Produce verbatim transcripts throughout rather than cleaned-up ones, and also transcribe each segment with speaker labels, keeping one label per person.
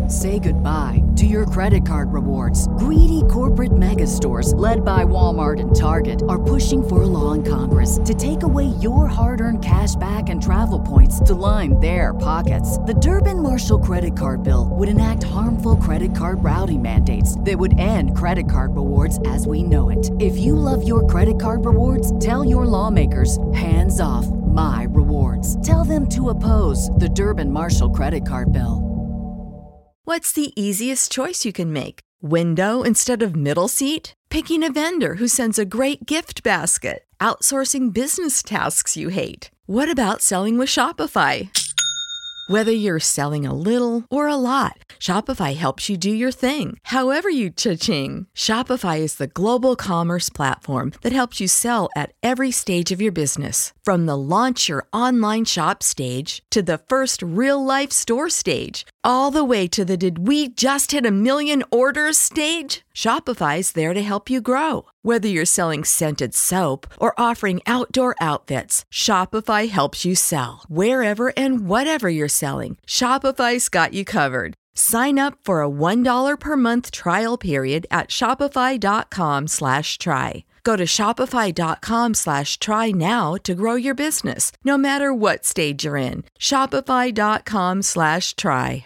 Speaker 1: Say goodbye to your credit card rewards. Greedy corporate mega stores, led by Walmart and Target, are pushing for a law in Congress to take away your hard-earned cash back and travel points to line their pockets. The Durbin-Marshall credit card bill would enact harmful credit card routing mandates that would end credit card rewards as we know it. If you love your credit card rewards, tell your lawmakers, hands off my rewards. Tell them to oppose the Durbin-Marshall credit card bill.
Speaker 2: What's the easiest choice you can make? Window instead of middle seat? Picking a vendor who sends a great gift basket? Outsourcing business tasks you hate? What about selling with Shopify? Whether you're selling a little or a lot, Shopify helps you do your thing, however you cha-ching. Shopify is the global commerce platform that helps you sell at every stage of your business. From the launch your online shop stage to the first real-life store stage, all the way to the did we just hit a million orders stage? Shopify's there to help you grow. Whether you're selling scented soap or offering outdoor outfits, Shopify helps you sell. Wherever and whatever you're selling, Shopify's got you covered. Sign up for a one dollar per month trial period at shopify.com slash try. Go to shopify.com slash try now to grow your business, no matter what stage you're in. Shopify.com slash try.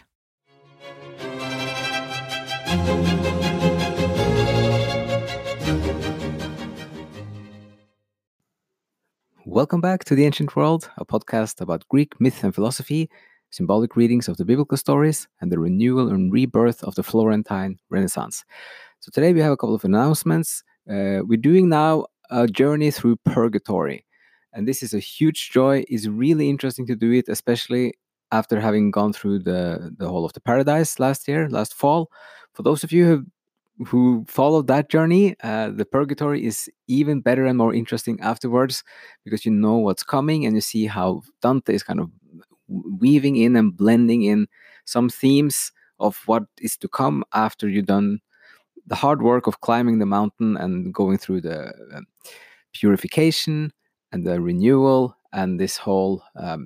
Speaker 3: Welcome back to The Ancient World, a podcast about Greek myth and philosophy, symbolic readings of the biblical stories, and the renewal and rebirth of the Florentine Renaissance. So today we have a couple of announcements. Uh, we're doing now a journey through purgatory, and this is a huge joy. It's really interesting to do it, especially after having gone through the, the whole of the paradise last year, last fall. For those of you who who followed that journey, uh, the purgatory is even better and more interesting afterwards, because you know what's coming and you see how Dante is kind of weaving in and blending in some themes of what is to come after you've done the hard work of climbing the mountain and going through the um, purification and the renewal and this whole um,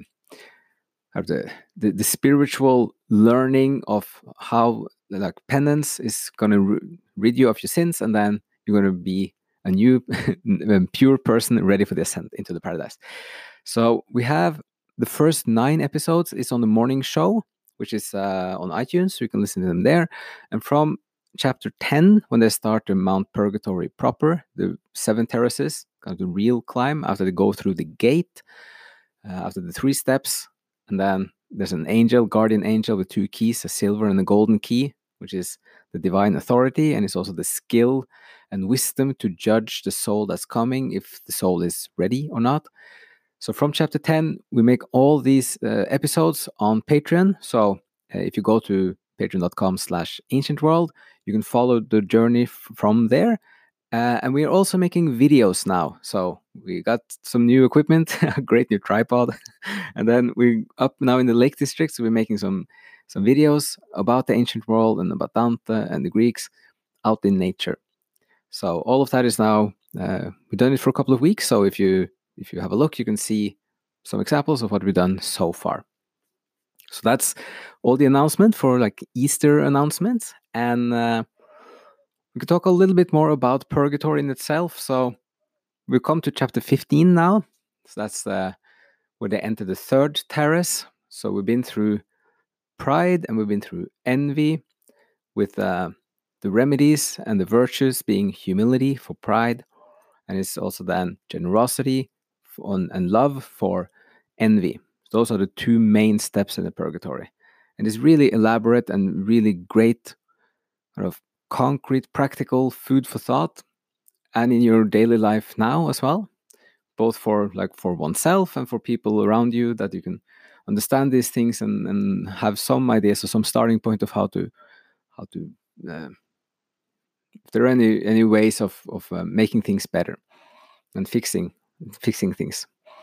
Speaker 3: the, the the spiritual learning of how like penance is going to r- rid you of your sins, and then you're going to be a new pure person ready for the ascent into the paradise. So we have the first nine episodes is on the morning show, which is uh, on iTunes, so you can listen to them there. And from chapter ten, when they start the Mount Purgatory proper, the seven terraces, kind of the real climb, after they go through the gate, uh, after the three steps, and then there's an angel, guardian angel with two keys, a silver and a golden key, which is the divine authority, and it's also the skill and wisdom to judge the soul that's coming, if the soul is ready or not. So from chapter ten, we make all these uh, episodes on Patreon. So uh, if you go to patreon.com slash ancient world, you can follow the journey f- from there. Uh, and we are also making videos now. So we got some new equipment, a great new tripod. And then we're up now in the Lake District. So we're making some, some videos about the ancient world and about Dante and the Greeks out in nature. So all of that is now, uh, we've done it for a couple of weeks. So if you if you have a look, you can see some examples of what we've done so far. So that's all the announcement for like Easter announcements. And uh, we could talk a little bit more about purgatory in itself. So we've come to chapter fifteen now. So that's uh, where they enter the third terrace. So we've been through pride and we've been through envy, with uh, the remedies and the virtues being humility for pride. And it's also then generosity on, and love for envy. Those are the two main steps in the purgatory. And it's really elaborate and really great kind of concrete, practical food for thought, and in your daily life now as well, both for like for oneself and for people around you, that you can understand these things and, and have some ideas or some starting point of how to how to uh, if there are any any ways of of uh, making things better and fixing fixing things.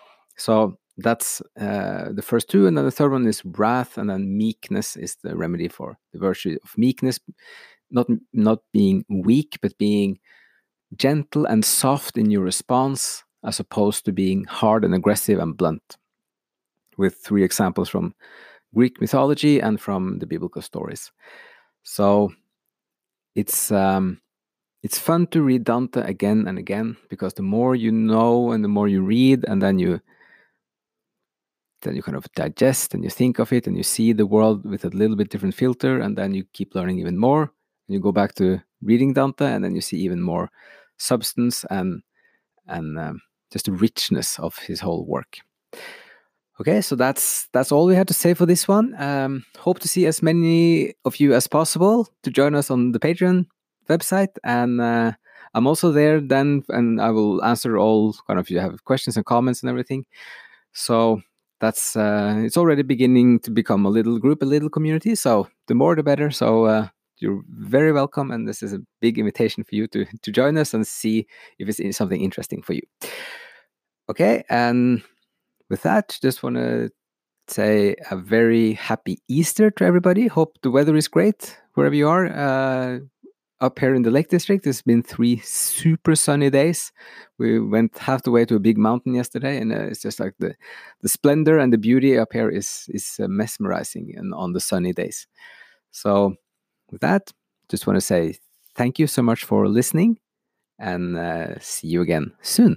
Speaker 3: So that's uh, the first two, and then the third one is wrath, and then meekness is the remedy for the virtue of meekness, not not being weak, but being gentle and soft in your response, as opposed to being hard and aggressive and blunt. With three examples from Greek mythology and from the biblical stories. So it's um, it's fun to read Dante again and again, because the more you know and the more you read, and then you then you kind of digest and you think of it and you see the world with a little bit different filter, and then you keep learning even more. And you go back to reading Dante, and then you see even more substance and and um, just the richness of his whole work. Okay, so that's that's all we had to say for this one. Um, hope to see as many of you as possible to join us on the Patreon website, and uh, I'm also there then, and I will answer all kind of if you have questions and comments and everything. So that's uh, it's already beginning to become a little group, a little community. So the more the better. So uh, you're very welcome, and this is a big invitation for you to to join us and see if it's something interesting for you. Okay, and with that, just want to say a very happy Easter to everybody. Hope the weather is great wherever you are. Uh, up here in the Lake District, it's been three super sunny days. We went half the way to a big mountain yesterday, and uh, it's just like the the splendor and the beauty up here is is uh, mesmerizing and on the sunny days. So with that, just want to say thank you so much for listening, and uh, see you again soon.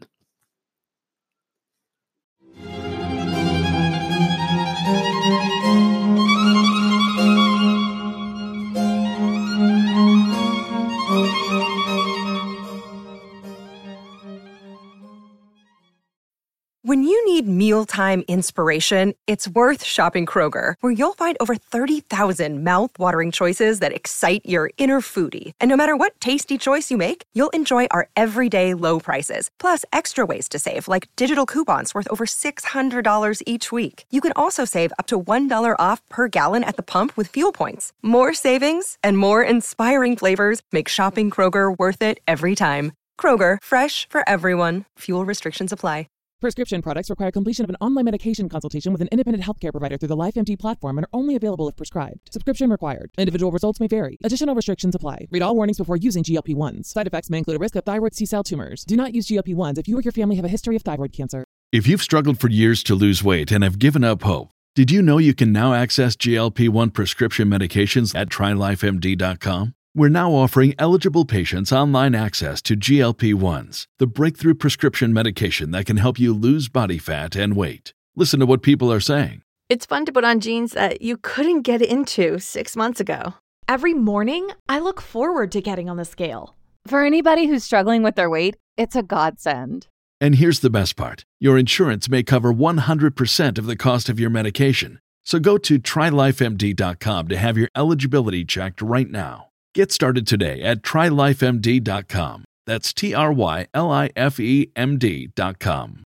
Speaker 4: When you need mealtime inspiration, it's worth shopping Kroger, where you'll find over thirty thousand mouth-watering choices that excite your inner foodie. And no matter what tasty choice you make, you'll enjoy our everyday low prices, plus extra ways to save, like digital coupons worth over six hundred dollars each week. You can also save up to one dollar off per gallon at the pump with fuel points. More savings and more inspiring flavors make shopping Kroger worth it every time. Kroger, fresh for everyone. Fuel restrictions apply.
Speaker 5: Prescription products require completion of an online medication consultation with an independent healthcare provider through the LifeMD platform and are only available if prescribed. Subscription required. Individual results may vary. Additional restrictions apply. Read all warnings before using G L P ones. Side effects may include a risk of thyroid C-cell tumors. Do not use G L P ones if you or your family have a history of thyroid cancer.
Speaker 6: If you've struggled for years to lose weight and have given up hope, did you know you can now access G L P one prescription medications at try life M D dot com? We're now offering eligible patients online access to G L P ones, the breakthrough prescription medication that can help you lose body fat and weight. Listen to what people are saying.
Speaker 7: It's fun to put on jeans that you couldn't get into six months ago.
Speaker 8: Every morning, I look forward to getting on the scale.
Speaker 9: For anybody who's struggling with their weight, it's a godsend.
Speaker 6: And here's the best part. Your insurance may cover one hundred percent of the cost of your medication. So go to try life M D dot com to have your eligibility checked right now. Get started today at try life M D dot com. That's T R Y L I F E M D dot com.